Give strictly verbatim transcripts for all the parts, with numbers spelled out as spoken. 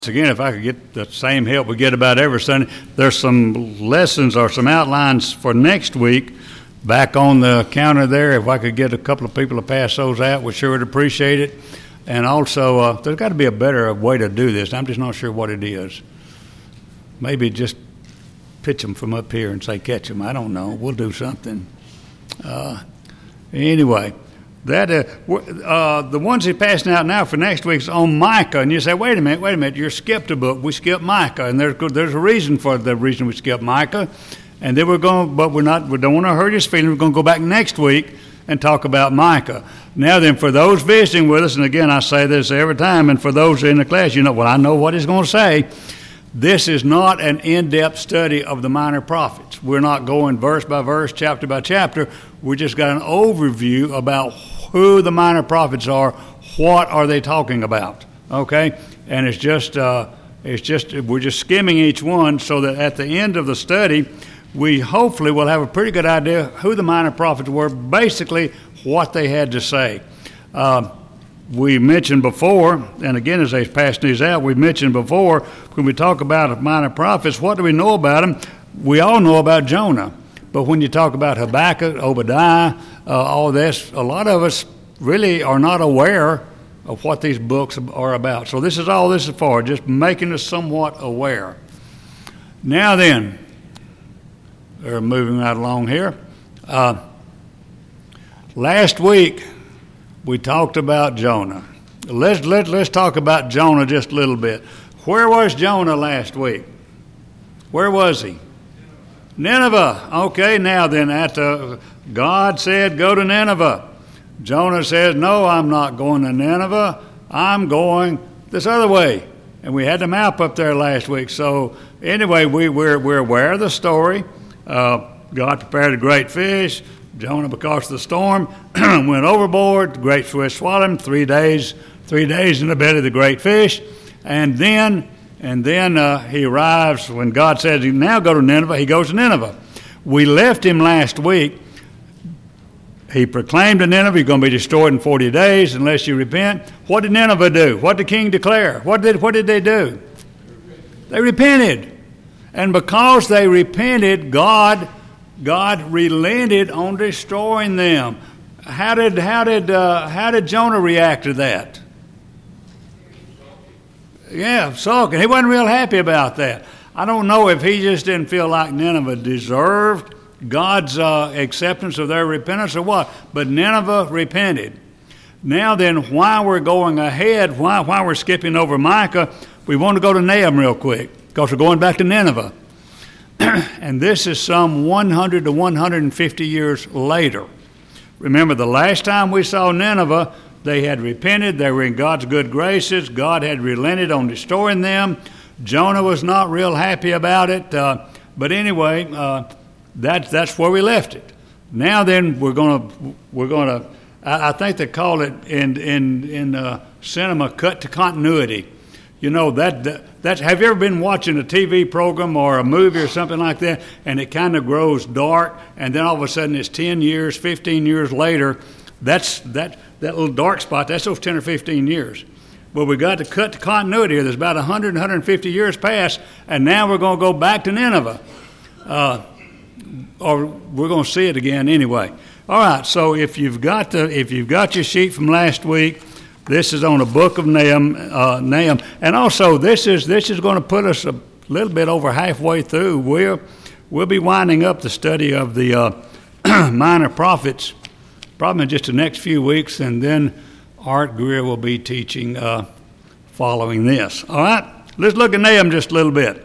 Again, if I could get the same help we get about every Sunday, there's some lessons or some outlines for next week back on the counter there. If I could get a couple of people to pass those out, we sure would appreciate it. And also, uh, there's got to be a better way to do this. I'm just not sure what it is. Maybe just pitch them from up here and say catch them. I don't know. We'll do something. Uh, anyway. That uh, uh, the ones he's passing out now for next week's on Micah, and you say, wait a minute, wait a minute, you skipped a book. We skipped Micah, and there's there's a reason for the reason we skipped Micah, and then we're going, but we're not. We don't want to hurt his feelings. We're going to go back next week and talk about Micah. Now then, for those visiting with us, and again I say this every time, and for those in the class, you know, well I know what he's going to say. This is not an in-depth study of the minor prophets. We're not going verse by verse, chapter by chapter. We just got an overview about who the minor prophets are, what are they talking about, okay? And it's just, uh, it's just, we're just skimming each one so that at the end of the study, we hopefully will have a pretty good idea who the minor prophets were, basically what they had to say. Uh, we mentioned before, and again as they pass these out, we mentioned before, when we talk about minor prophets, what do we know about them? We all know about Jonah. But when you talk about Habakkuk, Obadiah, uh, all this, a lot of us really are not aware of what these books are about. So this is all this is for, just making us somewhat aware. Now then, we're moving right along here. Uh, last week, we talked about Jonah. Let's, let, let's talk about Jonah just a little bit. Where was Jonah last week? Where was he? Nineveh. Okay, now then, at the, God said, go to Nineveh. Jonah says, no, I'm not going to Nineveh. I'm going this other way. And we had the map up there last week. So anyway, we, we're, we're aware of the story. Uh, God prepared a great fish. Jonah, because of the storm, went overboard. The great fish swallowed him. Three days, three days in the belly of the great fish. And then... And then uh, he arrives when God says, now go to Nineveh. He goes to Nineveh. We left him last week. He proclaimed to Nineveh, you're going to be destroyed in forty days unless you repent. What did Nineveh do? What did the king declare? What did, what did they do? They repented. And because they repented, God, God relented on destroying them. How did, how did, uh, how did Jonah react to that? Yeah, sulking. He wasn't real happy about that. I don't know if he just didn't feel like Nineveh deserved God's uh, acceptance of their repentance or what. But Nineveh repented. Now then, why we're going ahead, why, why we're skipping over Micah, we want to go to Nahum real quick because we're going back to Nineveh. And this is some one hundred to one hundred fifty years later. Remember, the last time we saw Nineveh, they had repented. They were in God's good graces. God had relented on destroying them. Jonah was not real happy about it. Uh, but anyway, uh, that's that's where we left it. Now then, we're gonna we're gonna. I, I think they call it in in in uh, cinema cut to continuity. You know that, that that's. Have you ever been watching a T V program or a movie or something like that, and it kind of grows dark, and then all of a sudden it's ten years, fifteen years later. That's that. That little dark spot, that's those ten or fifteen years. Well, we got to cut the continuity here. There's about one hundred, one hundred fifty years past, and now we're going to go back to Nineveh. Uh, or we're going to see it again anyway. All right, so if you've got the, if you've got your sheet from last week, this is on the book of Nahum. Uh, Nahum. And also, this is this is going to put us a little bit over halfway through. We'll, we'll be winding up the study of the uh, minor prophets probably in just the next few weeks, and then Art Greer will be teaching uh, following this. All right, let's look at Nahum just a little bit.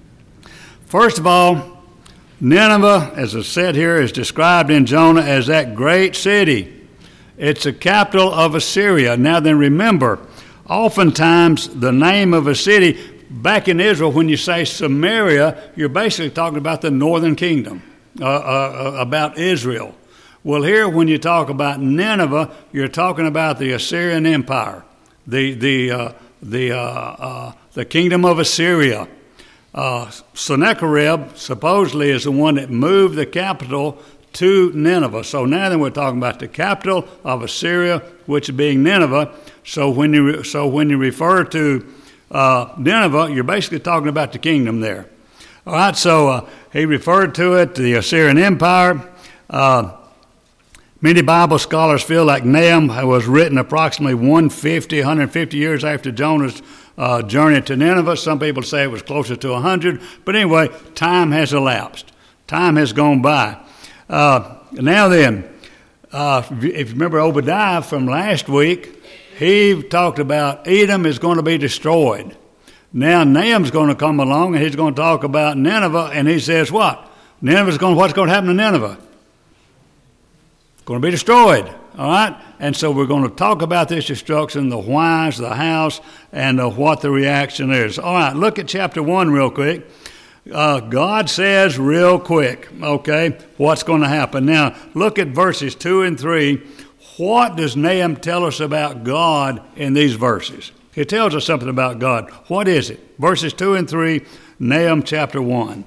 First of all, Nineveh, as I said here, is described in Jonah as that great city. It's the capital of Assyria. Now then, remember, oftentimes the name of a city, back in Israel, when you say Samaria, you're basically talking about the northern kingdom, uh, uh, about Israel. Well, here, when you talk about Nineveh, you're talking about the Assyrian Empire, the the uh, the uh, uh, the kingdom of Assyria. Uh, Sennacherib supposedly is the one that moved the capital to Nineveh. So now then, we're talking about the capital of Assyria, which being Nineveh. So when you so when you refer to uh, Nineveh, you're basically talking about the kingdom there. All right, so uh, he referred to it, the Assyrian Empire. Uh, many Bible scholars feel like Nahum was written approximately one fifty, one fifty years after Jonah's uh, journey to Nineveh. Some people say it was closer to one hundred. But anyway, time has elapsed. Time has gone by. Uh, now then, uh, if you remember Obadiah from last week, he talked about Edom is going to be destroyed. Now Nahum's going to come along and he's going to talk about Nineveh, and he says what? Nineveh's going. What's going to happen to Nineveh? It's going to be destroyed. All right, and so we're going to talk about this destruction, the whys, the hows, and uh, what the reaction is. All right, look at chapter one real quick. Uh, God says real quick, okay, what's going to happen. Now look at verses two and three. What does Nahum tell us about God in these verses? He tells us something about God. What is it? Verses two and three, Nahum chapter one.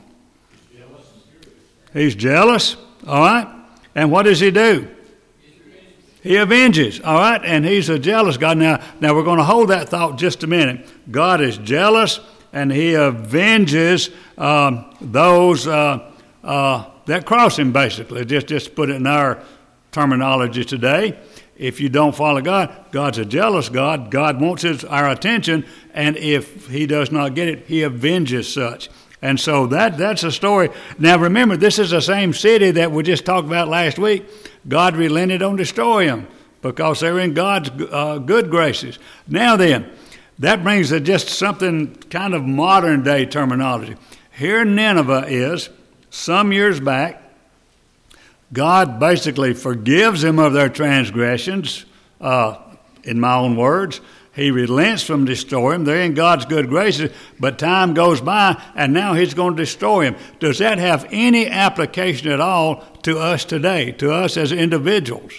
He's jealous, all right? And what does he do? He avenges, all right? And he's a jealous God. Now, now we're going to hold that thought just a minute. God is jealous, and he avenges um, those uh, uh, that cross him, basically. Just, just put it in our terminology today. If you don't follow God, God's a jealous God. God wants his, our attention, and if he does not get it, he avenges such. And so that that's a story. Now remember, this is the same city that we just talked about last week. God relented on destroying them because they were in God's uh, good graces. Now then, that brings us just something kind of modern day terminology. Here Nineveh is, some years back, God basically forgives them of their transgressions, uh, in my own words. He relents from destroying them. They're in God's good graces, but time goes by, and now he's going to destroy them. Does that have any application at all to us today, to us as individuals?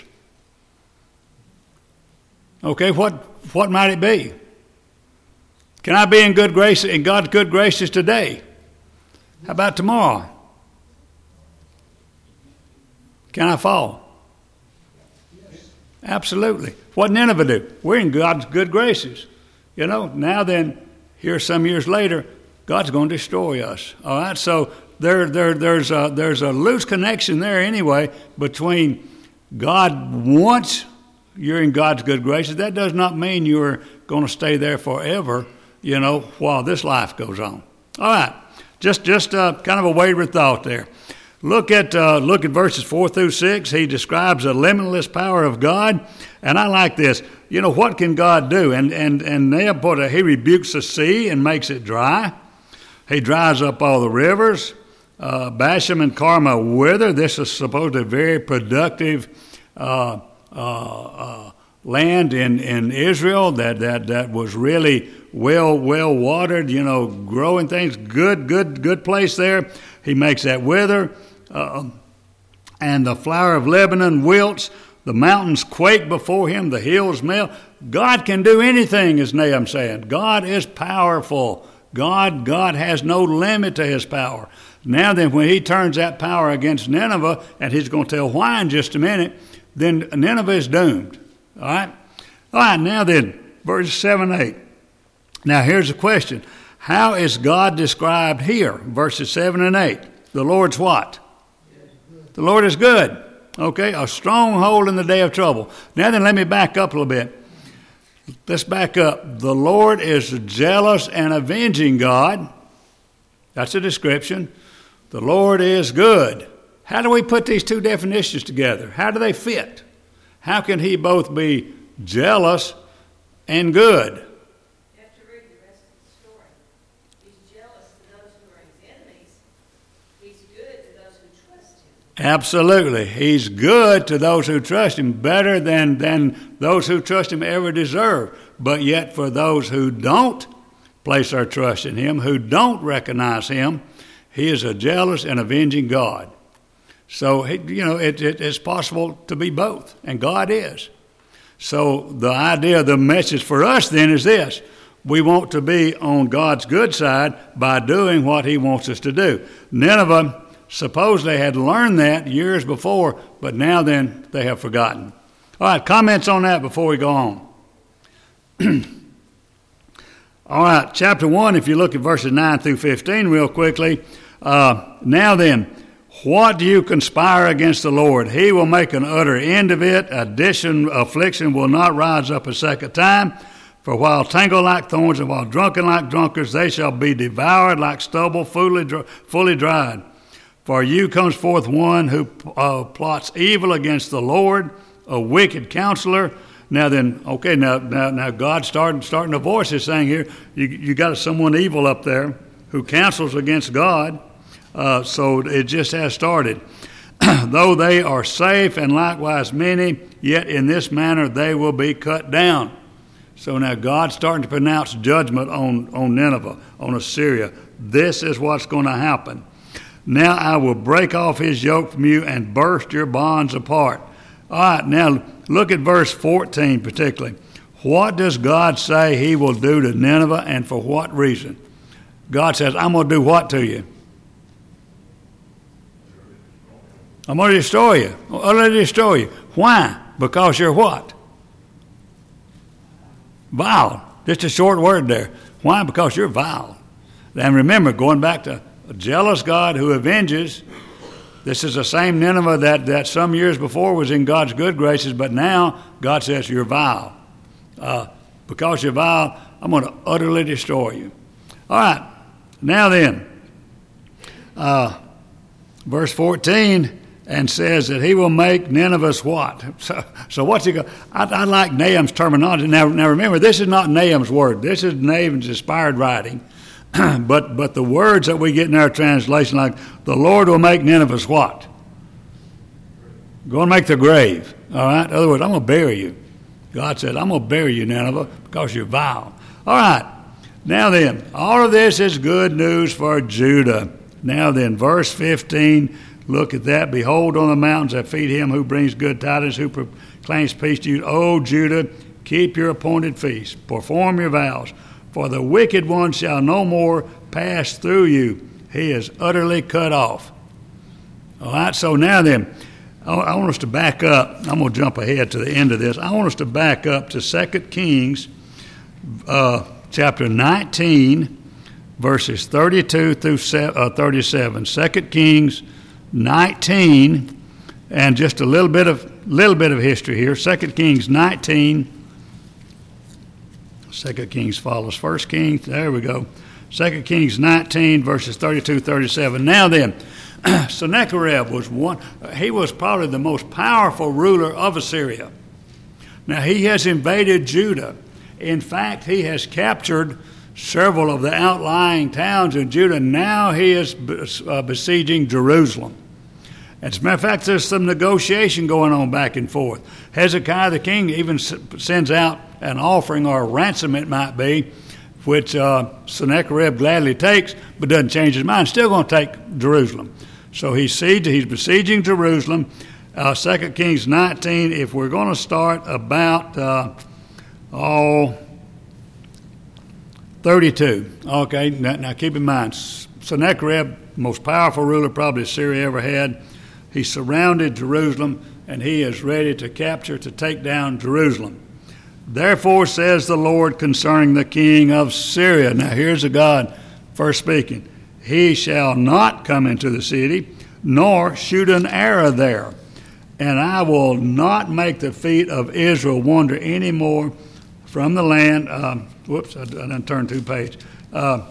Okay, what what might it be? Can I be in good grace, in God's good graces today? How about tomorrow? Can I fall? Yes. Absolutely. What did Nineveh do? We're in God's good graces. You know, now then, here some years later, God's going to destroy us. All right, so there, there, there's a, there's a loose connection there anyway between God wants you're in God's good graces. That does not mean you're going to stay there forever, you know, while this life goes on. All right, just just uh, kind of a wayward thought there. Look at uh, look at verses four through six. He describes the limitless power of God, and I like this. You know, what can God do? And and and Nahum put a, he rebukes the sea and makes it dry. He dries up all the rivers. Uh, Bashan and Carmel wither. This is supposed to be a very productive uh, uh, uh, land in, in Israel that, that that was really well well watered. You know, growing things. Good good good place there. He makes that wither. Uh, and the flower of Lebanon wilts, the mountains quake before him, the hills melt. God can do anything, as Nahum saying. God is powerful. God, God has no limit to his power. Now then, when he turns that power against Nineveh, and he's going to tell why in just a minute, then Nineveh is doomed. All right? All right, now then, verses seven and eight. Now here's the question. How is God described here? Verses seven and eight. The Lord's what? The Lord is good. Okay, a stronghold in the day of trouble. Now then, let me back up a little bit. Let's back up. The Lord is a jealous and avenging God. That's a description. The Lord is good. How do we put these two definitions together? How do they fit? How can he both be jealous and good? Absolutely. He's good to those who trust him, better than, than those who trust him ever deserve. But yet for those who don't place their trust in him, who don't recognize him, he is a jealous and avenging God. So, you know, it, it, it's possible to be both, and God is. So the idea, the message for us then is this. We want to be on God's good side by doing what he wants us to do. Nineveh, suppose they had learned that years before, but now then they have forgotten. All right, comments on that before we go on. All right, chapter one, if you look at verses nine through fifteen real quickly. Uh, now then, what do you conspire against the Lord? He will make an utter end of it. Addition, affliction will not rise up a second time. For while tangled like thorns and while drunken like drunkards, they shall be devoured like stubble fully, fully dried. For you comes forth one who uh, plots evil against the Lord, a wicked counselor. Now then, okay, now now, now God started starting to voice this thing here. You you got someone evil up there who counsels against God. Uh, so it just has started. Though they are safe and likewise many, yet in this manner they will be cut down. So now God's starting to pronounce judgment on, on Nineveh, on Assyria. This is what's going to happen. Now I will break off his yoke from you and burst your bonds apart. All right, now look at verse fourteen particularly. What does God say he will do to Nineveh and for what reason? God says, I'm going to do what to you? I'm going to destroy you. I'm going to destroy you. Why? Because you're what? Vile. Just a short word there. Why? Because you're vile. And remember, going back to a jealous God who avenges, this is the same Nineveh that, that some years before was in God's good graces, but now God says you're vile. Uh, because you're vile, I'm going to utterly destroy you. All right. Now then, uh, verse fourteen, and says that he will make Nineveh's what? So, so what's he going? I, I like Nahum's terminology. Now, now remember, this is not Nahum's word. This is Nahum's inspired writing. but but the words that we get in our translation, like the Lord will make Nineveh's what? Go and make the grave. All right. In other words, I'm going to bury you. God said, I'm going to bury you, Nineveh, because you're vile. All right. Now then, all of this is good news for Judah. Now then, verse fifteen. Look at that. Behold, on the mountains that feed him who brings good tidings, who proclaims peace to you. O Judah, keep your appointed feast. Perform your vows. For the wicked one shall no more pass through you. He is utterly cut off. All right, so now then, I want us to back up. I'm going to jump ahead to the end of this. I want us to back up to Second Kings uh, chapter nineteen, verses thirty-two through thirty-seven. Second Kings nineteen, and just a little bit of little bit of history here. Second Kings nineteen. Second Kings follows First Kings. There we go. Second Kings nineteen, verses thirty-two, thirty-seven. Now then, Sennacherib was one. He was probably the most powerful ruler of Assyria. Now he has invaded Judah. In fact, he has captured several of the outlying towns in Judah. Now he is besieging Jerusalem. As a matter of fact, there's some negotiation going on back and forth. Hezekiah the king even sends out an offering, or a ransom it might be, which uh, Sennacherib gladly takes, but doesn't change his mind. Still going to take Jerusalem. So he's, siege, he's besieging Jerusalem. Uh, Second Kings nineteen, if we're going to start about uh, oh, thirty-two. Okay, now, now keep in mind, Sennacherib, most powerful ruler probably Assyria ever had. He surrounded Jerusalem, and he is ready to capture, to take down Jerusalem. Therefore says the Lord concerning the king of Syria. Now here's a God first speaking. He shall not come into the city, nor shoot an arrow there. And I will not make the feet of Israel wander any more from the land. Um, whoops, I, I done turned two pages. Uh,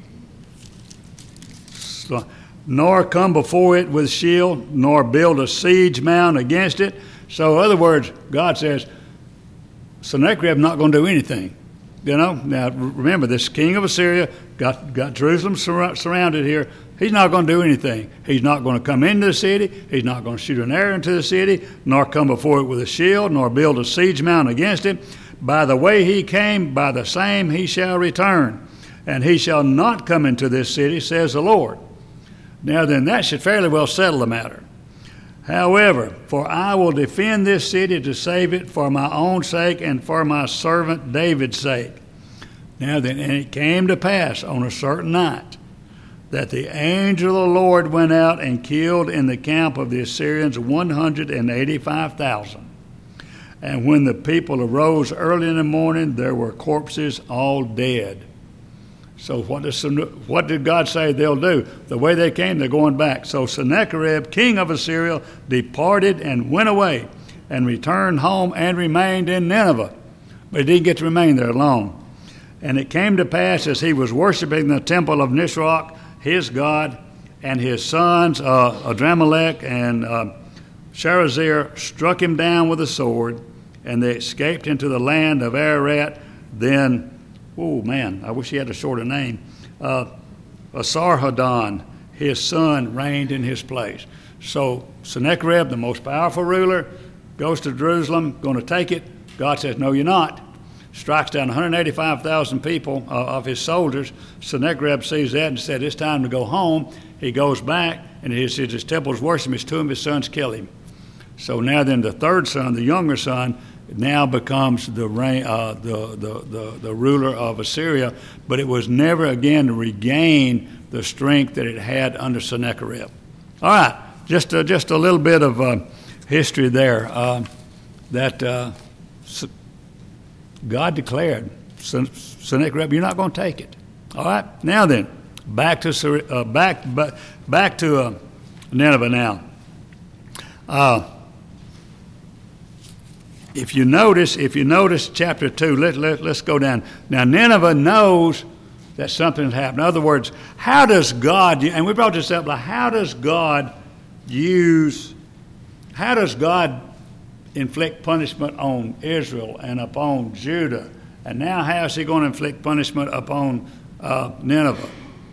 so, nor come before it with shield, nor build a siege mound against it. So, in other words, God says, Sennacherib not going to do anything. You know, now remember, this king of Assyria got, got Jerusalem sur- surrounded here. He's not going to do anything. He's not going to come into the city. He's not going to shoot an arrow into the city, nor come before it with a shield, nor build a siege mound against it. By the way he came, by the same he shall return. And he shall not come into this city, says the Lord. Now then, that should fairly well settle the matter. However, for I will defend this city to save it for my own sake and for my servant David's sake. Now then, and it came to pass on a certain night that the angel of the Lord went out and killed in the camp of the Assyrians one hundred eighty-five thousand. And when the people arose early in the morning, there were corpses all dead. So what, does, what did God say they'll do? The way they came, they're going back. So Sennacherib, king of Assyria, departed and went away and returned home and remained in Nineveh. But he didn't get to remain there long. And it came to pass as he was worshiping the temple of Nisroch, his god, and his sons, uh, Adramelech and uh, Sharezer, struck him down with a sword, and they escaped into the land of Ararat. Then, oh man, I wish he had a shorter name, uh, Esarhaddon, his son, reigned in his place. So Sennacherib, the most powerful ruler, goes to Jerusalem, going to take it. God says, no, you're not. Strikes down one hundred eighty-five thousand people uh, of his soldiers. Sennacherib sees that and said, it's time to go home. He goes back, and his, his, his temple's worship. His two of his sons kill him. So now then the third son, the younger son, now becomes the, reign, uh, the, the, the, the ruler of Assyria, but it was never again to regain the strength that it had under Sennacherib. All right, just, uh, just a little bit of uh, history there. Uh, that uh, God declared, Sennacherib, you're not going to take it. All right, now then, back to uh, back back, back to uh, Nineveh now. Uh, if you notice, if you notice chapter two, let, let, let's go down. Now Nineveh knows that something's happened. In other words, how does God, and we brought this up, like how does God use, how does God inflict punishment on Israel and upon Judah? And now how is he going to inflict punishment upon uh, Nineveh?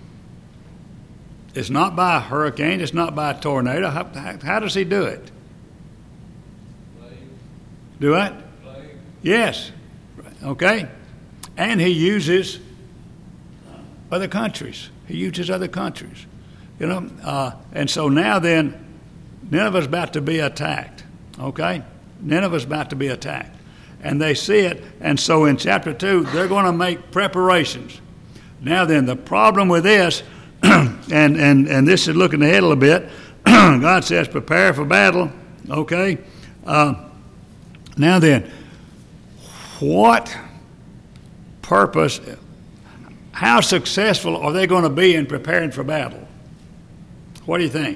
It's not by a hurricane. It's not by a tornado. How, how, how does he do it? Plague. Do what? Plague. Yes. Okay. And he uses other countries. He uses other countries. You know, uh, and so now then, Nineveh's about to be attacked. Okay? Nineveh's about to be attacked. And they see it, and so in chapter two, they're going to make preparations. Now then, the problem with this, and, and, and this is looking ahead a little bit, God says, prepare for battle, okay? Uh, now then, what purpose, how successful are they going to be in preparing for battle? What do you think?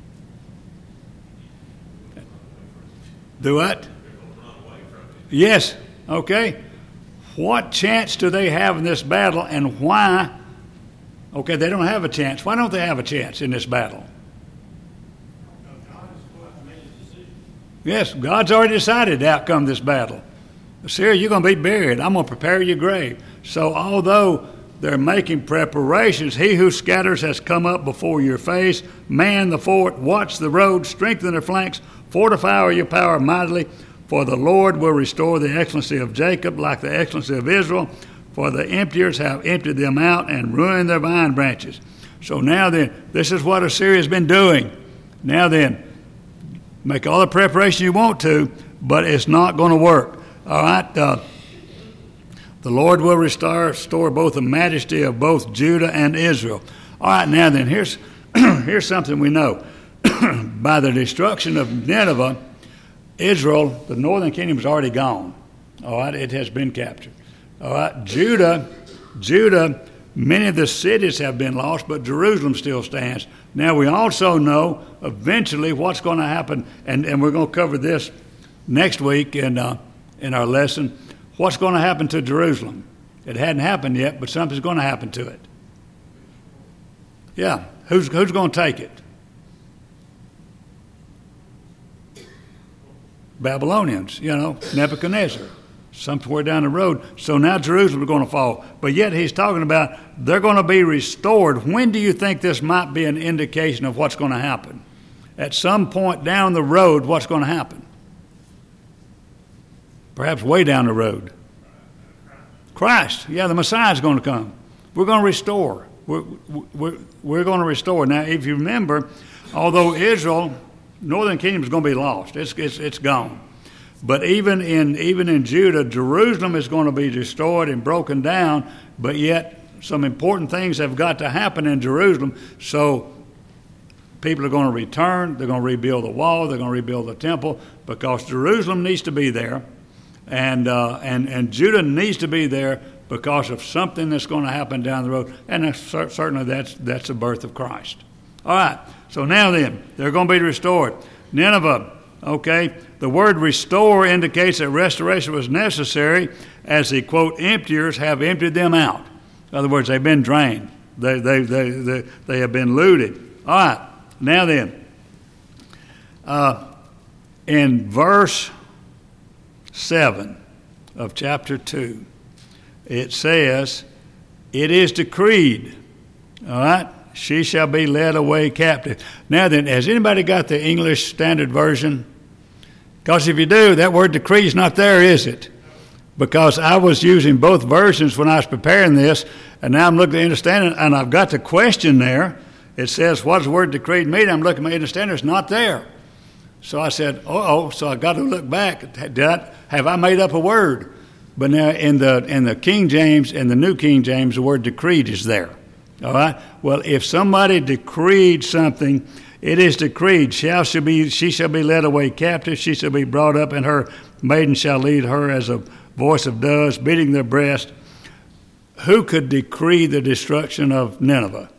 Do what? Yes, okay. What chance do they have in this battle, and why? Okay, they don't have a chance. Why don't they have a chance in this battle? Yes, God's already decided the outcome of this battle. Assyria, you're going to be buried. I'm going to prepare your grave. So although they're making preparations, he who scatters has come up before your face. Man the fort, watch the road, strengthen their flanks, fortify your power mightily. For the Lord will restore the excellency of Jacob like the excellency of Israel. For the emptiers have emptied them out and ruined their vine branches. So now then, this is what Assyria has been doing. Now then, make all the preparation you want to, but it's not going to work. All right? Uh, the Lord will restore, restore both the majesty of both Judah and Israel. All right, now then, here's, here's something we know. By the destruction of Nineveh, Israel, the northern kingdom, is already gone. All right, it has been captured. All right, Judah, Judah, many of the cities have been lost, but Jerusalem still stands. Now we also know eventually what's going to happen, and, and we're going to cover this next week in uh, in our lesson. What's going to happen to Jerusalem? It hadn't happened yet, but something's going to happen to it. Yeah, who's who's going to take it? Babylonians, you know, Nebuchadnezzar, somewhere down the road. So now Jerusalem is going to fall. But yet he's talking about they're going to be restored. When do you think this might be an indication of what's going to happen? At some point down the road, what's going to happen? Perhaps way down the road. Christ, yeah, the Messiah is going to come. We're going to restore. We're, we're, we're going to restore. Now, if you remember, although Israel, northern kingdom is going to be lost. It's, it's, it's gone. But even in, even in Judah, Jerusalem is going to be destroyed and broken down, but yet some important things have got to happen in Jerusalem. So people are going to return. They're going to rebuild the wall. They're going to rebuild the temple because Jerusalem needs to be there. And, uh, and, and Judah needs to be there because of something that's going to happen down the road, and that's, certainly that's that's the birth of Christ. All right, so now then, they're going to be restored. Nineveh, okay, the word restore indicates that restoration was necessary as the, quote, emptiers have emptied them out. In other words, they've been drained. They, they, they, they, they have been looted. All right, now then, uh, in verse seven of chapter two, it says, it is decreed, all right, she shall be led away captive. Now then, has anybody got the English Standard Version? Because if you do, that word decree is not there, is it? Because I was using both versions when I was preparing this, and now I'm looking at the English Standard, and I've got the question there. It says, what does the word decreed mean? I'm looking at my English Standard, it's not there. So I said, uh-oh, so I got to look back. Did I, have I made up a word? But now in the in the King James and the New King James, the word decreed is there. All right? Well, if somebody decreed something, it is decreed, shall she be, she shall be led away captive, she shall be brought up, and her maiden shall lead her as a voice of doves, beating their breast. Who could decree the destruction of Nineveh?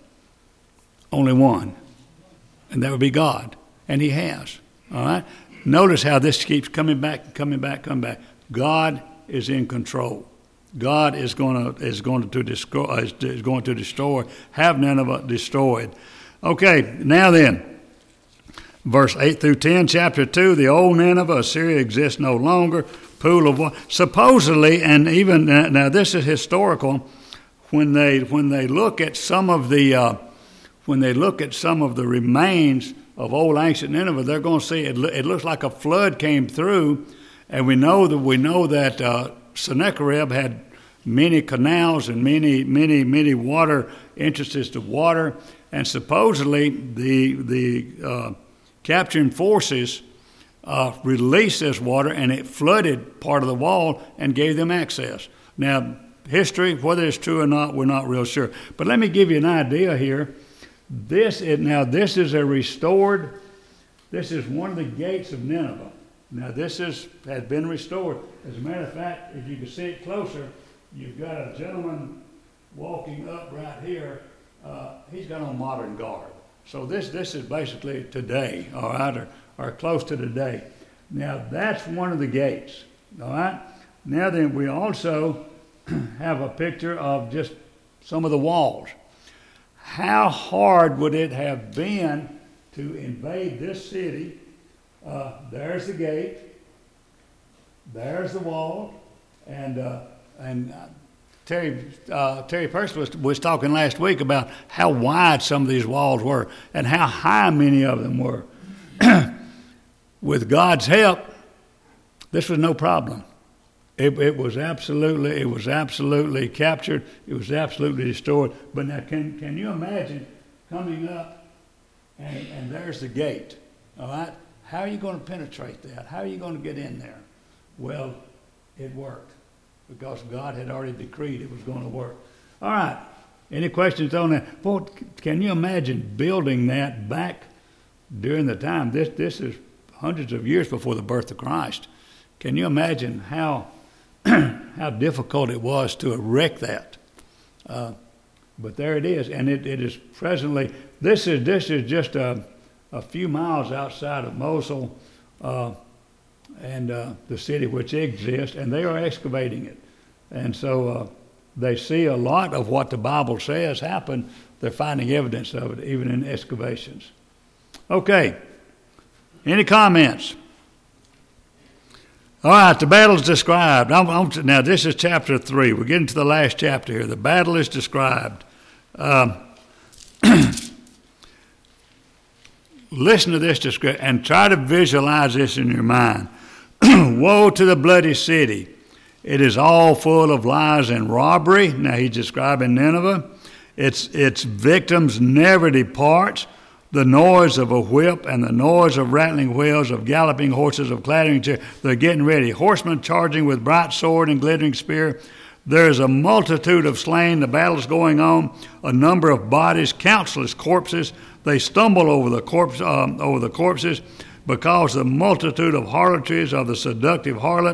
Only one, and that would be God, and he has. All right? Notice how this keeps coming back, coming back, coming back. God is in control. God is going to is going to destroy is going to destroy have Nineveh destroyed. Okay, now then, verse eight through ten, chapter two. The old Nineveh, Assyria, exists no longer. Pool of water. Supposedly, and even now, this is historical. When they when they look at some of the uh, when they look at some of the remains of old ancient Nineveh, they're going to see it. It looks like a flood came through, and we know that we know that. Uh, Sennacherib had many canals and many, many, many water entrances to water, and supposedly the the uh, capturing forces uh, released this water, and it flooded part of the wall and gave them access. Now, history, whether it's true or not, we're not real sure. But let me give you an idea here. This is, now this is a restored. This is one of the gates of Nineveh. Now, this is, has been restored. As a matter of fact, if you can see it closer, you've got a gentleman walking up right here. Uh, he's got on modern garb. So this this is basically today, all right, or, or close to today. Now, that's one of the gates, all right? Now then, we also have a picture of just some of the walls. How hard would it have been to invade this city? Uh, there's the gate, there's the wall, and uh, and uh, Terry uh, Terry Purse was, was talking last week about how wide some of these walls were and how high many of them were. With God's help, this was no problem. It, it was absolutely it was absolutely captured. It was absolutely destroyed. But now, can can you imagine coming up and, and there's the gate, all right? How are you going to penetrate that? How are you going to get in there? Well, it worked because God had already decreed it was going to work. All right. Any questions on that? Boy, can you imagine building that back during the time? This this is hundreds of years before the birth of Christ. Can you imagine how how difficult it was to erect that? Uh, but there it is, and it, it is presently. This is this is just a. a few miles outside of Mosul uh, and uh, the city which exists, and they are excavating it. And so uh, they see a lot of what the Bible says happened. They're finding evidence of it, even in excavations. Okay. Any comments? All right, the battle's described. I'm, I'm, now, this is chapter three. We're getting to the last chapter here. The battle is described. Um, Listen to this description and try to visualize this in your mind. Woe to the bloody city. It is all full of lies and robbery. Now he's describing Nineveh. Its, its victims never depart. The noise of a whip and the noise of rattling wheels, of galloping horses, of clattering chairs. They're getting ready. Horsemen charging with bright sword and glittering spear. There is a multitude of slain. The battle's going on. A number of bodies, countless corpses. They stumble over the corpse, um, over the corpses, because the multitude of harlotries of the seductive harlot.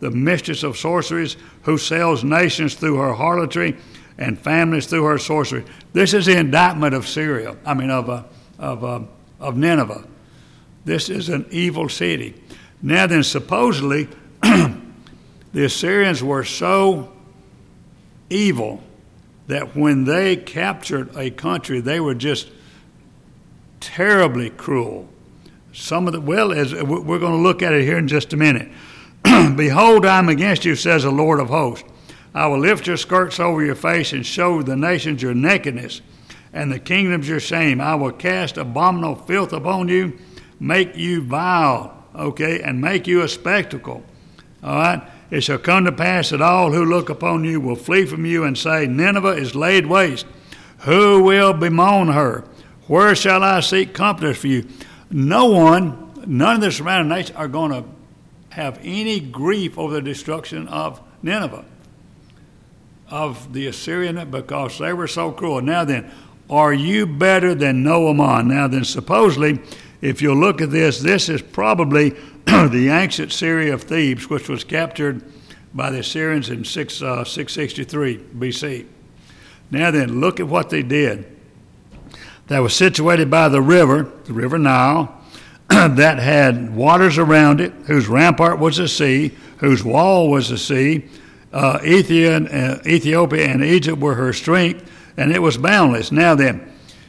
the mistress of sorceries, who sells nations through her harlotry and families through her sorcery. This is the indictment of Syria, I mean of, uh, of, uh, of Nineveh. This is an evil city. Now then, supposedly, the Assyrians were so evil that when they captured a country, they were just terribly cruel. Some of the, well, as we're going to look at it here in just a minute. Behold, I am against you, says the Lord of hosts. I will lift your skirts over your face and show the nations your nakedness and the kingdoms your shame. I will cast abominable filth upon you, make you vile, okay, and make you a spectacle. All right? It shall come to pass that all who look upon you will flee from you and say, Nineveh is laid waste. Who will bemoan her? Where shall I seek comforters for you? No one, none of the surrounding nations are going to have any grief over the destruction of Nineveh, of the Assyrian, because they were so cruel. Now then, are you better than Noaman? Now then, supposedly, if you look at this, this is probably the ancient city of Thebes, which was captured by the Assyrians in six, uh, six sixty-three B C. Now then, look at what they did. That was situated by the river, the river Nile, that had waters around it, whose rampart was the sea, whose wall was the sea. Uh, Ethiopia, uh, Ethiopia and Egypt were her strength, and it was boundless. Now then,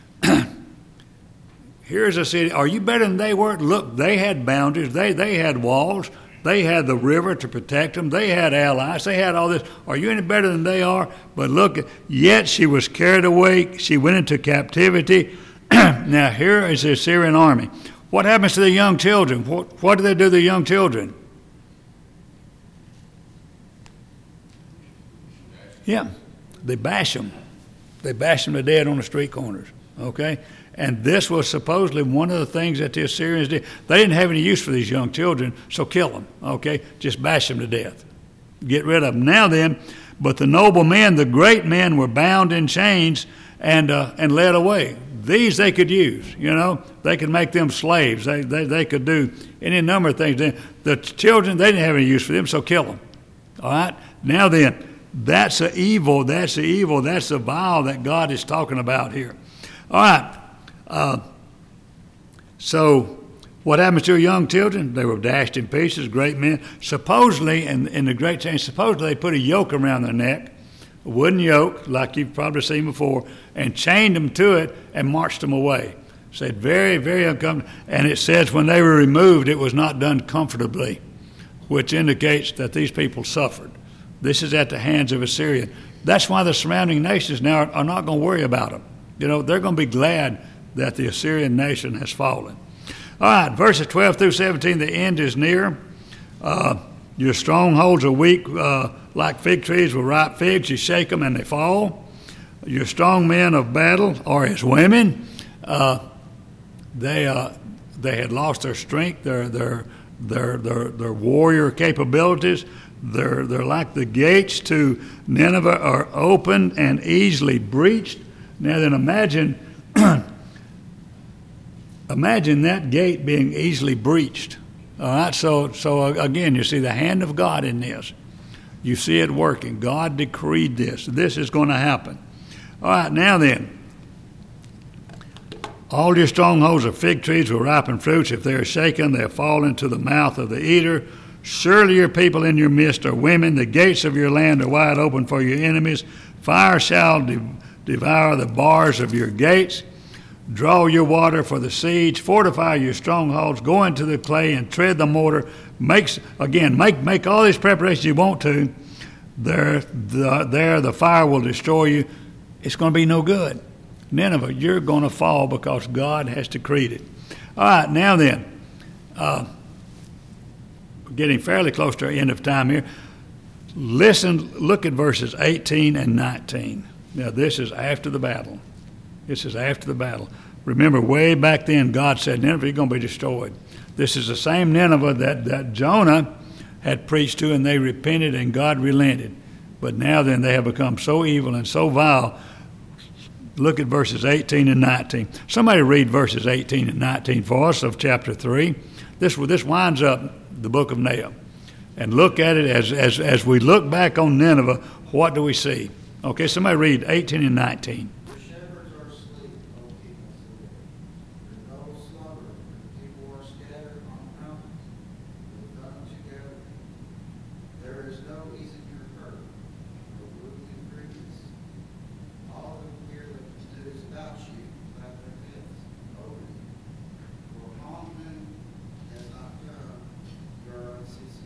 here's a city. Are you better than they were? Look, they had boundaries. They they had walls. They had the river to protect them. They had allies. They had all this. Are you any better than they are? But look, yet she was carried away. She went into captivity. Now here is the Assyrian army. What happens to the young children? What, what do they do to the young children? Yeah, they bash them. They bash them to death on the street corners, okay? And this was supposedly one of the things that the Assyrians did. They didn't have any use for these young children, so kill them, okay? Just bash them to death. Get rid of them. Now then, but the noble men, the great men, were bound in chains and uh, and led away. These they could use, you know. They could make them slaves. They, they, they could do any number of things. The children, they didn't have any use for them, so kill them, all right? Now then, that's the evil, that's the evil, that's the vile that God is talking about here. All right. Uh, so what happens to young children? They were dashed in pieces, great men. Supposedly, in, in the great change, supposedly they put a yoke around their neck, a wooden yoke, like you've probably seen before, and chained them to it and marched them away. Said very, very uncomfortable. And it says when they were removed, it was not done comfortably, which indicates that these people suffered. This is at the hands of Assyria. That's why the surrounding nations now are, are not going to worry about them. You know, they're going to be glad that the Assyrian nation has fallen. All right, verses twelve through seventeen, the end is near. Uh, your strongholds are weak uh, like fig trees with ripe figs. You shake them and they fall. Your strong men of battle are as women. Uh, they uh, they had lost their strength, their their their their, their warrior capabilities. They're, they're like the gates to Nineveh are open and easily breached. Now then imagine, imagine that gate being easily breached. All right, so, so again, you see the hand of God in this. You see it working. God decreed this. This is going to happen. All right, now then, all your strongholds are fig trees with ripened fruits. If they are shaken, they'll fall into the mouth of the eater. Surely your people in your midst are women. The gates of your land are wide open for your enemies. Fire shall de- devour the bars of your gates. Draw your water for the siege. Fortify your strongholds. Go into the clay and tread the mortar. Make, again, make, make all these preparations you want to. There the, there the fire will destroy you. It's going to be no good. Nineveh, you're going to fall because God has decreed it. All right, now then. Uh, getting fairly close to our end of time here. Listen, look at verses eighteen and nineteen. Now, this is after the battle. This is after the battle. Remember, way back then, God said, Nineveh, you're going to be destroyed. This is the same Nineveh that, that Jonah had preached to, and they repented, and God relented. But now then, they have become so evil and so vile. Look at verses eighteen and nineteen. Somebody read verses eighteen and nineteen for us of chapter three. This, this winds up the book of Nahum. and look at it as, as, as we look back on Nineveh, what do we see? Okay, somebody read eighteen and nineteen. The shepherds are asleep, O people. There's no slumber. People are scattered on mountains, with none together. There is no easy hurt, no wounded breeze. All who hear the news about you clap their heads over you. For Haman has not come your unceasing.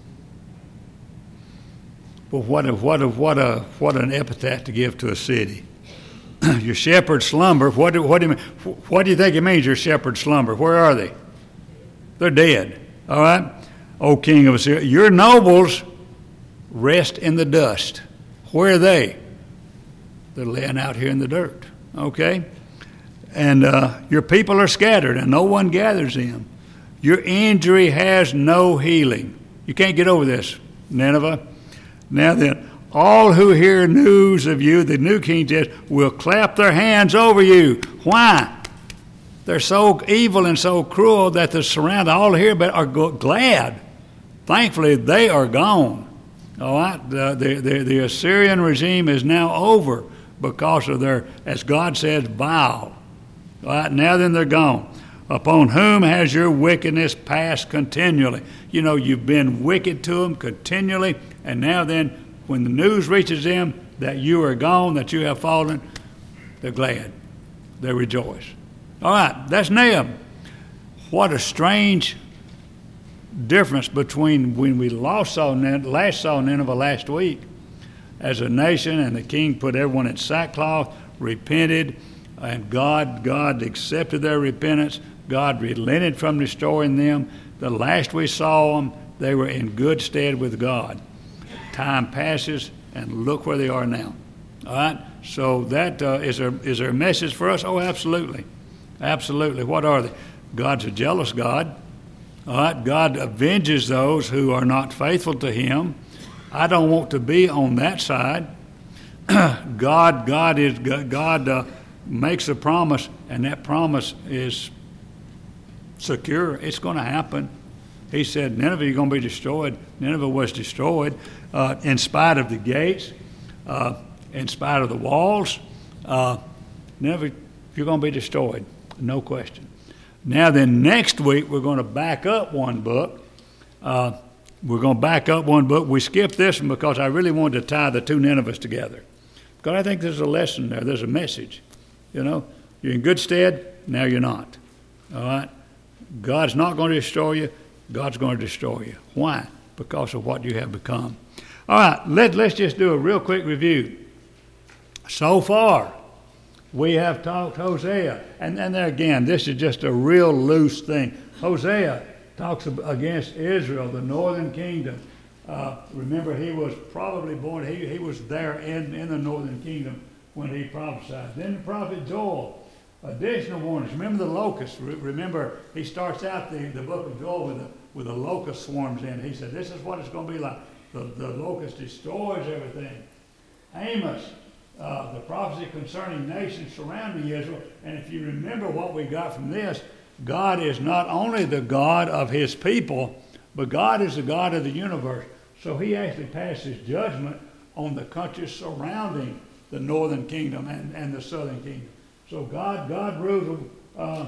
But what a, what a, what a, what an epithet to give to a city. Your shepherds slumber. What do, what do you mean? What do you think it means? Your shepherds slumber. Where are they? They're dead. All right, O King of Assyria. Your nobles rest in the dust. Where are they? They're laying out here in the dirt. Okay, and uh, your people are scattered, and no one gathers them. Your injury has no healing. You can't get over this, Nineveh. Now then, all who hear news of you, the New King says, will clap their hands over you. Why? They're so evil and so cruel that the surrounding, all here but are glad. Thankfully, they are gone. All right? The, the, the, the Assyrian regime is now over because of their, as God says, vile. All right? Now then, they're gone. Upon whom has your wickedness passed continually? You know, you've been wicked to them continually, and now then, when the news reaches them that you are gone, that you have fallen, they're glad. They rejoice. All right, that's Nahum. What a strange difference between when we last saw, last saw Nineveh last week as a nation, and the king put everyone in sackcloth, repented, and God, God accepted their repentance. God relented from destroying them. The last we saw them, they were in good stead with God. Time passes, and look where they are now. All right? So that uh, is there, is there a message for us? Oh, absolutely. Absolutely. What are they? God's a jealous God. All right? God avenges those who are not faithful to him. I don't want to be on that side. God, God is God uh, makes a promise, and that promise is secure. It's going to happen. He said, Nineveh, you're going to be destroyed. Nineveh was destroyed uh, in spite of the gates, uh, in spite of the walls. Uh, Nineveh, you're going to be destroyed, no question. Now then, next week, we're going to back up one book. Uh, we're going to back up one book. We skipped this one because I really wanted to tie the two Ninevehs together. Because I think there's a lesson there. There's a message. You know, you're in good stead, now you're not. All right? God's not going to destroy you. God's going to destroy you. Why? Because of what you have become. All right, let, let's just do a real quick review. So far, we have talked Hosea. And then there again, this is just a real loose thing. Hosea talks against Israel, the northern kingdom. Uh, remember, he was probably born, he, he was there in, in the northern kingdom when he prophesied. Then the prophet Joel. Additional warnings. Remember the locusts. Re- remember, he starts out the, the book of Joel with a, with a locust swarms in. He said, this is what it's going to be like. The, the locust destroys everything. Amos, uh, the prophecy concerning nations surrounding Israel. And if you remember what we got from this, God is not only the God of his people, but God is the God of the universe. So he actually passes judgment on the countries surrounding the northern kingdom and, and the southern kingdom. So God, God rules uh,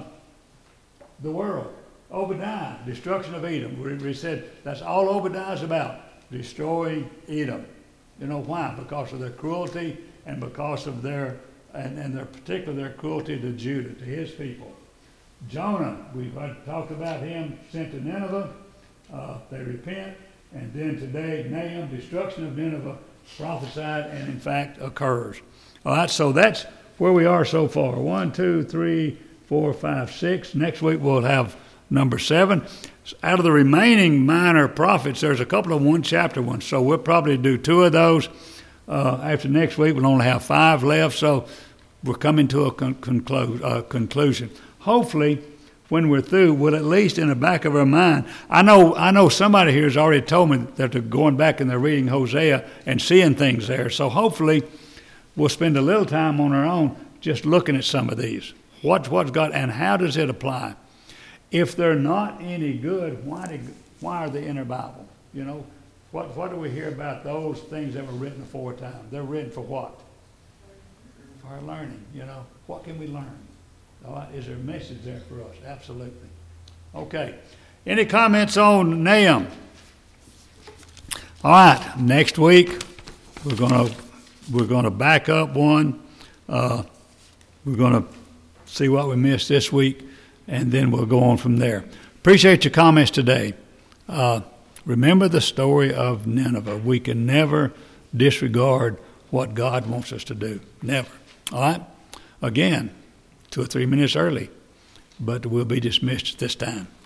the world. Obadiah, destruction of Edom. We, we said that's all Obadiah is about, destroying Edom. You know why? Because of their cruelty and because of their, and, and their particularly their cruelty to Judah, to his people. Jonah, we've talked about him, sent to Nineveh. Uh, they repent. And then today, Nahum, destruction of Nineveh, prophesied and in fact occurs. All right, so that's where we are so far. One, two, three, four, five, six. Next week we'll have number seven. Out of the remaining minor prophets, there's a couple of one-chapter ones, so we'll probably do two of those. Uh, after next week, we'll only have five left, so we're coming to a con- conclu- uh, conclusion. Hopefully, when we're through, we'll at least in the back of our mind. I know, I know somebody here has already told me that they're going back and they're reading Hosea and seeing things there. So hopefully, we'll spend a little time on our own just looking at some of these. What's what's God and how does it apply? If they're not any good, why did, why are they in our Bible? You know, What, what do we hear about those things that were written aforetime? They're written for what? For our learning, you know. What can we learn? All right, is there a message there for us? Absolutely. Okay. Any comments on Nahum? All right. Next week we're gonna we're gonna back up one. Uh, we're gonna see what we missed this week, and then we'll go on from there. Appreciate your comments today. Uh, remember the story of Nineveh. We can never disregard what God wants us to do. Never. All right. Again, two or three minutes early, but we'll be dismissed at this time.